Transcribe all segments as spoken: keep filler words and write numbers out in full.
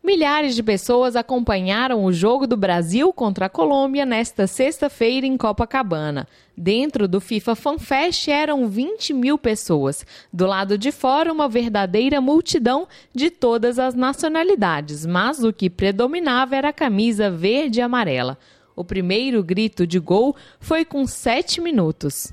Milhares de pessoas acompanharam o jogo do Brasil contra a Colômbia nesta sexta-feira em Copacabana. Dentro do FIFA FanFest eram vinte mil pessoas. Do lado de fora, uma verdadeira multidão de todas as nacionalidades, mas o que predominava era a camisa verde e amarela. O primeiro grito de gol foi com sete minutos.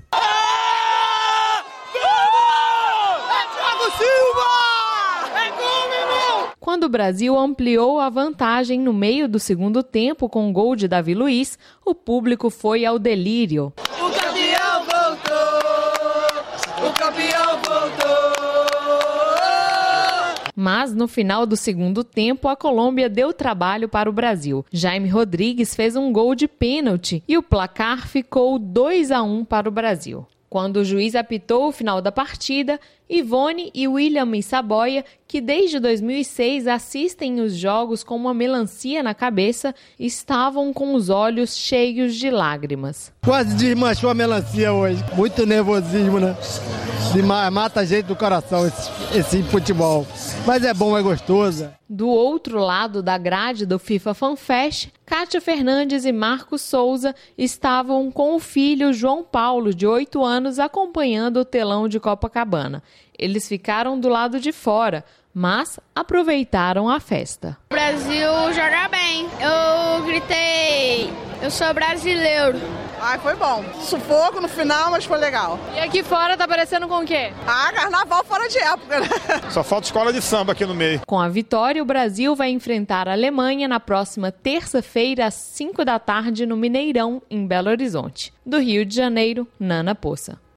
Quando o Brasil ampliou a vantagem no meio do segundo tempo com o gol de Davi Luiz, o público foi ao delírio. O campeão voltou! O campeão voltou! Mas no final do segundo tempo, a Colômbia deu trabalho para o Brasil. Jaime Rodrigues fez um gol de pênalti e o placar ficou dois a um para o Brasil. Quando o juiz apitou o final da partida, Ivone e William Saboia, que desde dois mil e seis assistem os jogos com uma melancia na cabeça, estavam com os olhos cheios de lágrimas. Quase desmanchou a melancia hoje. Muito nervosismo, né? Mata a gente do coração esse, esse futebol. Mas é bom, é gostoso. Do outro lado da grade do FIFA FanFest, Kátia Fernandes e Marcos Souza estavam com o filho João Paulo, de oito anos, acompanhando o telão de Copacabana. Eles ficaram do lado de fora, mas aproveitaram a festa. O Brasil joga bem. Eu gritei, eu sou brasileiro. Ai, foi bom. Sufoco no final, mas foi legal. E aqui fora tá parecendo com o quê? Ah, carnaval fora de época, né? Só falta escola de samba aqui no meio. Com a vitória, o Brasil vai enfrentar a Alemanha na próxima terça-feira, às cinco da tarde, no Mineirão, em Belo Horizonte. Do Rio de Janeiro, Nana Poça.